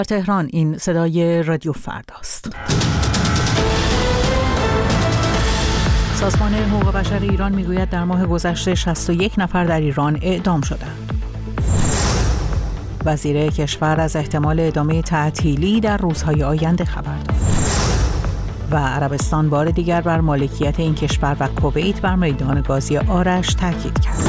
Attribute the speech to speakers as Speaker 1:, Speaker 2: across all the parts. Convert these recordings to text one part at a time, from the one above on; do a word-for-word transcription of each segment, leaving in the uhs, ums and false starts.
Speaker 1: تهران این صدای رادیو فرداست. سازمان حقوق بشر ایران میگوید در ماه گذشته شصت و یک نفر در ایران اعدام شدند. وزیر کشور از احتمال ادامه تعطیلی در روزهای آینده خبر داد. و عربستان بار دیگر بر مالکیت این کشور و کویت بر میدان گازی آرش تاکید کرد.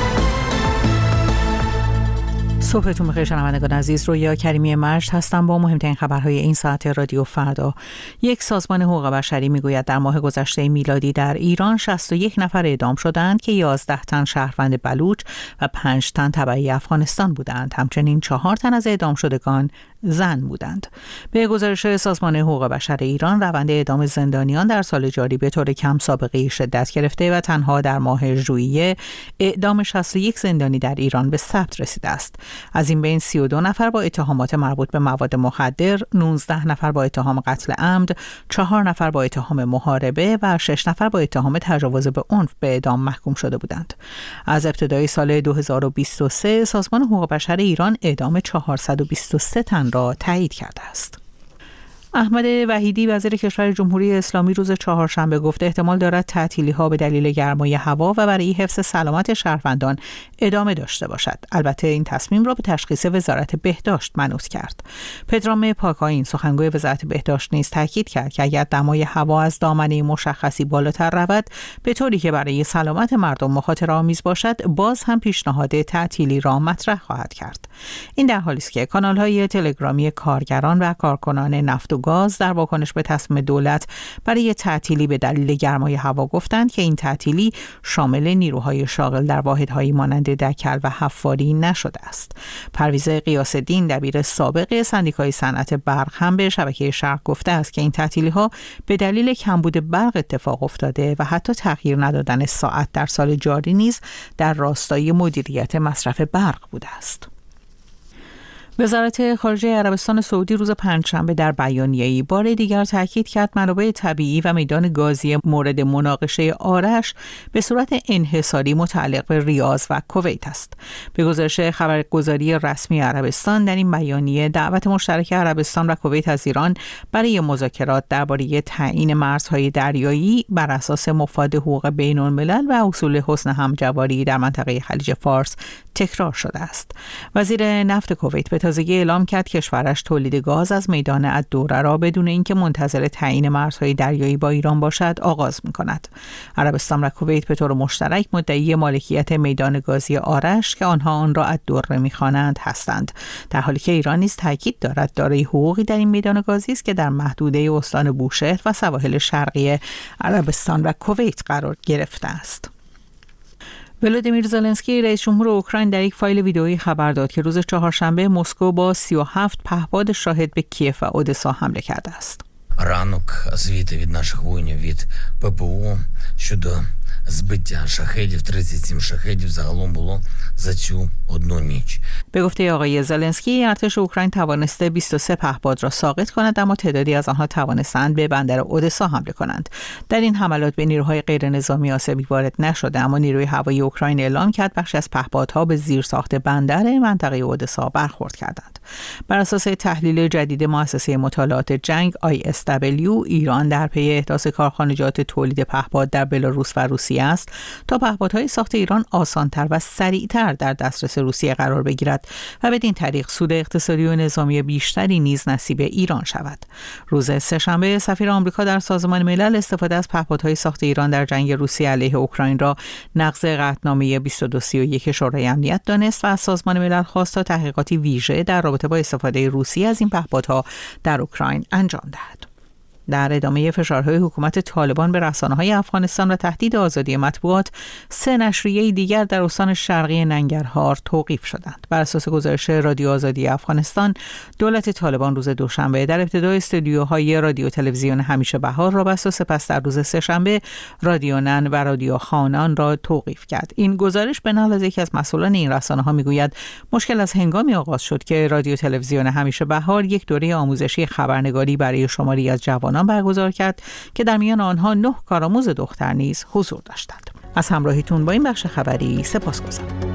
Speaker 1: صبحتون بخیر شنوندگان عزیز، رویا کریمی مجد هستم با مهمترین خبرهای این ساعت رادیو فردا. یک سازمان حقوق بشری میگوید در ماه گذشته میلادی در ایران شصت و یک نفر اعدام شدند که یازده تن شهروند بلوچ و پنج تن تبعی افغانستان بودند. همچنین چهار تن از اعدام شدگان زن بودند. به گزارش سازمان حقوق بشر ایران، روند اعدام زندانیان در سال جاری به طور کم سابقه شدت گرفته و تنها در ماه ژوئیه اعدام شصت و یک زندانی در ایران به ثبت رسیده است. از این بین سی و دو نفر با اتهامات مربوط به مواد مخدر، نوزده نفر با اتهام قتل عمد، چهار نفر با اتهام محاربه و شش نفر با اتهام تجاوز به عنف به اعدام محکوم شده بودند. از ابتدای سال دو هزار و بیست و سه سازمان حقوق بشر ایران اعدام چهارصد و بیست و سه تن را تایید کرده است. احمد وحیدی وزیر کشور جمهوری اسلامی روز چهارشنبه گفت احتمال دارد تعطیلی‌ها به دلیل گرمای هوا و برای حفظ سلامت شهروندان ادامه داشته باشد. البته این تصمیم را به تشخیص وزارت بهداشت منوط کرد. پدرام پاکاین سخنگوی وزارت بهداشت نیز تاکید کرد که اگر دمای هوا از دامنه مشخصی بالاتر رود به طوری که برای سلامت مردم مخاطره آمیز باشد، باز هم پیشنهاد تعطیلی را مطرح خواهد کرد. این در حالی است که کانال‌های تلگرامی کارگران و کارکنان نفت و گاز در واکنش به تصمیم دولت برای تعطیلی به دلیل گرمای هوا گفتند که این تعطیلی شامل نیروهای شاغل در واحدهایی مانند دکل و حفاری نشده است. پرویز غیاث‌الدین دبیر سابق سندیکای صنعت برق هم به شبکه شرق گفته است که این تعطیلی‌ها به دلیل کمبود برق اتفاق افتاده و حتی تغییر ندادن ساعت در سال جاری نیز در راستای مدیریت مصرف برق بوده است. وزارت خارجه عربستان سعودی روز پنجشنبه در بیانیه‌ای بار دیگر تاکید کرد منابع طبیعی و میدان گازی مورد مناقشه آرش به صورت انحصاری متعلق به ریاض و کویت است. به گزارش خبرگزاری رسمی عربستان، در این بیانیه دعوت مشترک عربستان و کویت از ایران برای مذاکرات درباره تعیین مرزهای دریایی بر اساس مفاد حقوق بین‌الملل و اصول حسن همجواری در منطقه خلیج فارس تکرار شده است. وزیر نفت کویت به تازگی اعلام کرد کشورش تولید گاز از میدان الدوره را بدون اینکه منتظر تعیین مرزهای دریایی با ایران باشد آغاز می‌کند. عربستان و کویت به طور مشترک مدعی مالکیت میدان گازی آرش که آنها آن را الدوره می‌خوانند هستند، در حالی که ایران نیز تاکید دارد دارای حقوقی در این میدان گازی است که در محدوده استان بوشهر و سواحل شرقی عربستان و کویت قرار گرفته است. ولادیمیر زلنسکی رئیس جمهور اوکراین در یک فایل ویدئویی خبر داد که روز چهارشنبه مسکو با سی و هفت پهپاد شاهد به کیف و اودسا حمله کرده است.
Speaker 2: Ранок звіти від наших воїнів від ППО щодо збиття шахедів, тридцять сім шахедів загалом було за цю одну ніч.
Speaker 1: به گفته آقای زلنسکی، ارتش اوکراین توانسته بیست و سه پهپاد را ساقط کند، اما تعدادی از آنها توانستند به بندر اودسا حمله کنند. در این حملات به نیروهای غیر نظامی آسیبی وارد نشده، اما نیروی هوایی اوکراین اعلام کرد بخشی از پهپادها به زیرساخت بندر منطقه اودسا برخورد کردند. بر اساس تحلیل جدید مؤسسه مطالعات جنگ آی اس دبلیو، ایران در پی احداث کارخانجات تولید پهپاد در بلاروس و روسیه است تا پهپادهای ساخت ایران آسان‌تر و سریعتر در دسترس روسیه قرار بگیرد و بدین طریق سود اقتصادی و نظامی بیشتری نیز نصیب ایران شود. روز سه‌شنبه سفیر آمریکا در سازمان ملل استفاده از پهپادهای ساخت ایران در جنگ روسیه علیه اوکراین را نقض قطعنامه بیست و دو سی و یک شورای امنیت دانست و از سازمان ملل خواست تا تحقیقاتی ویژه در رابطه با استفاده روسیه از این پهپادها در اوکراین انجام دهد. در ادامه فشارهای حکومت طالبان به رسانه‌های افغانستان و تهدید آزادی مطبوعات، سه نشریه دیگر در استان شرقی ننگرهار توقیف شدند. بر اساس گزارش رادیو آزادی افغانستان، دولت طالبان روز دوشنبه در ابتدای استودیوهای رادیو تلویزیون همیشه بهار را بست و سپس در روز سه‌شنبه رادیو نن و رادیو خانان را توقیف کرد. این گزارش به نقل از یکی از مسئولان این رسانه‌ها میگوید مشکل از هنگامی آغاز شد که رادیو تلویزیون همیشه بهار یک دوره آموزشی خبرنگاری برای شماری از جوانان برگزار کرد که در میان آنها نه کارآموز دختر نیز حضور داشتند. از همراهیتون با این بخش خبری سپاسگزارم.